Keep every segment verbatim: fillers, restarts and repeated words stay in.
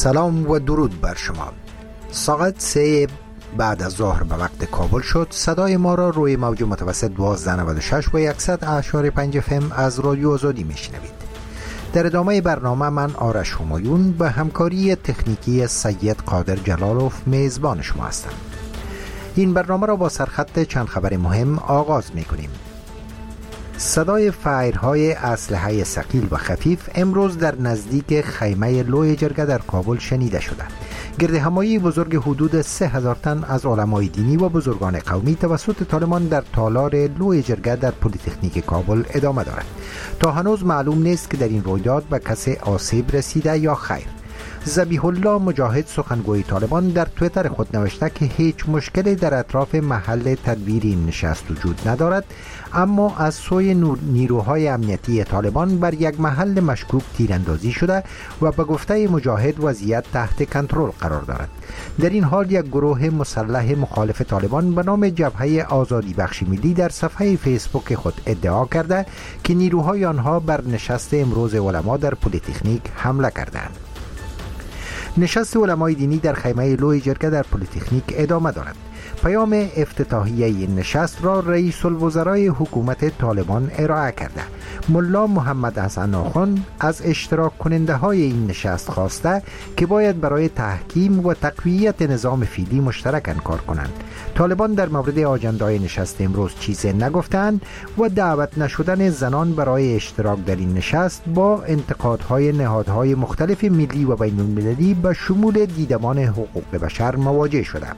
سلام و درود بر شما. ساعت سه بعد از ظهر به وقت کابل شد. صدای ما را روی موج متوسط دوازده نود و شش و صد اعشاری پنج اف ام از رادیو آزادی میشنوید. در ادامه برنامه من آرش همایون به همکاری تکنیکی سید قادر جلالوف میزبان شما هستم. این برنامه را با سرخط چند خبر مهم آغاز میکنیم. صدای فایرهای اسلحه ثقیل و خفیف امروز در نزدیک خیمه لوی جرگه در کابل شنیده شده. گردهمایی بزرگ حدود سه هزار تن از علمای دینی و بزرگان قومی توسط طالبان در تالار لوی جرگه در پلی‌تکنیک کابل ادامه دارد. تا هنوز معلوم نیست که در این رویداد به کسی آسیب رسیده یا خیر. ذبیح الله مجاهد سخنگوی طالبان در تویتر خود نوشته که هیچ مشکلی در اطراف محل تدبیر این نشست وجود ندارد، اما از سوی نیروهای امنیتی طالبان بر یک محل مشکوک تیراندازی شده و به گفته مجاهد وضعیت تحت کنترل قرار دارد. در این حال یک گروه مسلح مخالف طالبان به نام جبهه آزادی بخش ملی در صفحه فیسبوک خود ادعا کرده که نیروهای آنها بر نشست امروز علما در پلی‌تکنیک حمله کردند. نشست علمای دینی در خیمه لوی جرگه در پلی‌تکنیک ادامه دارد. پیام افتتاحیه این نشست را رئیس الوزرای حکومت طالبان ارائه کرده. ملا محمد حسن آخوند از اشتراک کننده های این نشست خواسته که باید برای تحکیم و تقویت نظام فعلی مشترکاً کار کنند. طالبان در مورد آجندای نشست امروز چیزی نگفتند و دعوت نشدن زنان برای اشتراک در این نشست با انتقادهای نهادهای مختلف ملی و بین المللی به شمول دیدمان حقوق بشر مواجه شده.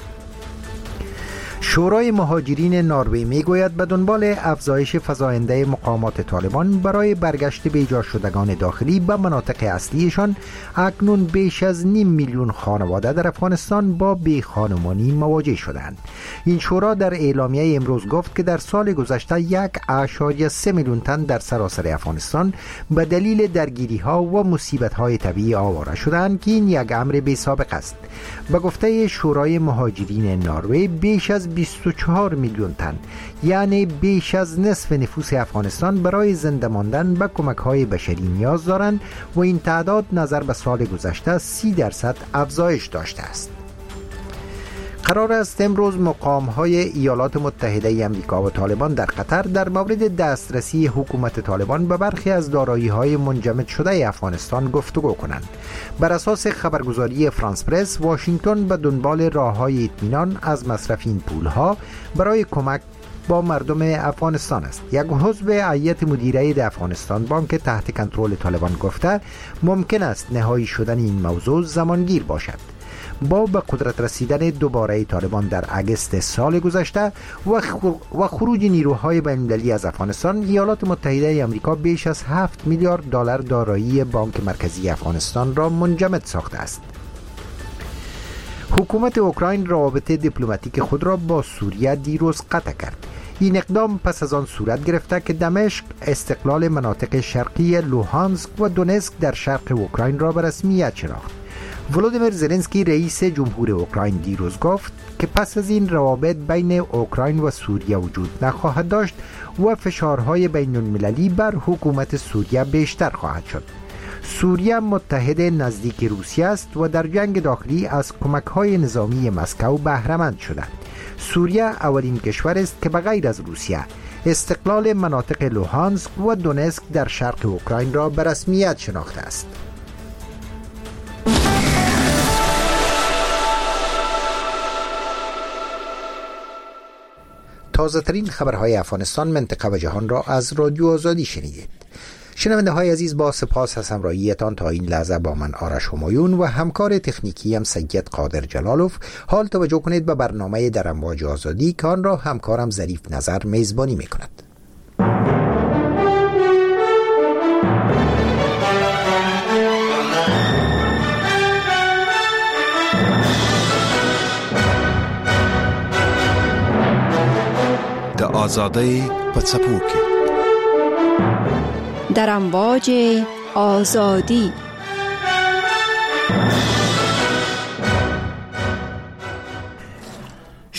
شورای مهاجرین نروژ میگوید به دنبال افزایش فزاینده مقامات طالبان برای برگشت به ایجاد شدگان داخلی به مناطق اصلیشان، اکنون بیش از نیم میلیون خانواده در افغانستان با بیخانمانی مواجه شدند. این شورا در اعلامیه امروز گفت که در سال گذشته یک اعشاری سه میلیون تن در سراسر افغانستان به دلیل درگیری ها و مصیبت های طبیعی آواره شدند که این یک امر بی سابقه است. به گفته شورای مهاجرین نروژ بیش از بیست و چهار میلیون تن، یعنی بیش از نصف نفوس افغانستان، برای زنده ماندن به کمک‌های بشری نیاز دارند و این تعداد نظر به سال گذشته سی درصد افزایش داشته است. قرار است امروز مقام‌های ایالات متحده ای آمریکا و طالبان در قطر در مورد دسترسی حکومت طالبان به برخی از دارایی‌های منجمد شده افغانستان گفتگو کنند. بر اساس خبرگزاری فرانس پرس، واشنگتن به دنبال راه‌های اطمینان از مصرف این پول‌ها برای کمک با مردم افغانستان است. یک عضو هیئت مدیره افغانستان بانک تحت کنترل طالبان گفته ممکن است نهایی شدن این موضوع زمانگیر باشد. با به قدرت رسیدن دوباره طالبان در اگست سال گذشته و خروج نیروهای بین‌المللی از افغانستان، ایالات متحده ای آمریکا بیش از هفت میلیارد دلار دارایی بانک مرکزی افغانستان را منجمد ساخته است. حکومت اوکراین روابط دیپلماتیک خود را با سوریه دیروز قطع کرد. این اقدام پس از آن صورت گرفته که دمشق استقلال مناطق شرقی لوهانسک و دونسک در شرق اوکراین را به رسمیت شناخت. ولودیمیر زلنسکی رئیس جمهور اوکراین دیروز گفت که پس از این روابط بین اوکراین و سوریه وجود نخواهد داشت و فشارهای بین المللی بر حکومت سوریه بیشتر خواهد شد. سوریه متحد نزدیک روسیه است و در جنگ داخلی از کمک‌های نظامی مسکو بهره‌مند شده. سوریه اولین کشور است که بغیر از روسیه استقلال مناطق لوهانسک و دونسک در شرق اوکراین را به رسمیت شناخته است. تازه ترین خبرهای افغانستان، منطقه و جهان را از رادیو آزادی شنیدید. شنونده های عزیز، با سپاس از همراهیتان تا این لحظه با من آرش همایون و همکار تکنیکی هم سید قادر جلالوف. حال توجه کنید به برنامه در امواج آزادی که آن را همکارم ظریف نظر میزبانی میکند. د آزادۍ په څپو کې در امواج آزادی.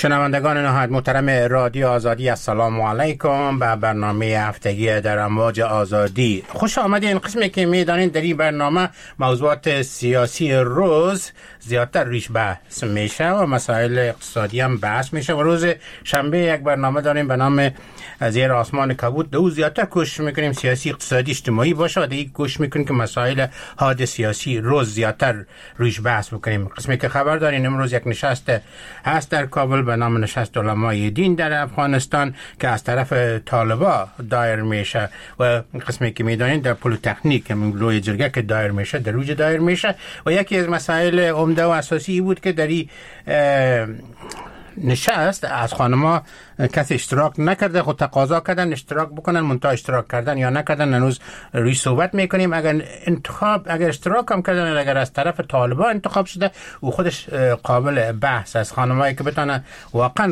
شنوندگان نهایت محترم رادیو آزادی، السلام علیکم. به برنامه هفتگی در امواج آزادی خوش آمدین. قسمی که میدانین در این برنامه موضوعات سیاسی روز زیادتر ریش بحث میشه و مسائل اقتصادی هم بحث میشه و روز شنبه یک برنامه داریم به نام زیر آسمان کبود. دو زیادتر کوشش میکنیم سیاسی اقتصادی اجتماعی باشه و دیگه کوشش میکنیم که مسائل حاد سیاسی روز زیادتر ریش بحث بکنیم. قسمی که خبر دارین امروز یک نشست هست در کابل به نام نشست علمای دین در افغانستان که از طرف طالبا دایر میشه و قسمی که میدانید در پلیتکنیک همین لوی جرگه که دایر میشه در روج دایر میشه و یکی از مسائل عمده و اساسی بود که در این نشست از خانما کسی اشتراک نکرده، خود تقاضا کردن اشتراک بکنن، منتها اشتراک کردن یا نکردن هنوز روی صحبت میکنیم. اگر انتخاب اگر اشتراک هم کردن، اگر از طرف طالبان انتخاب شده او خودش قابل بحث از خانمایی که بتونن واقعا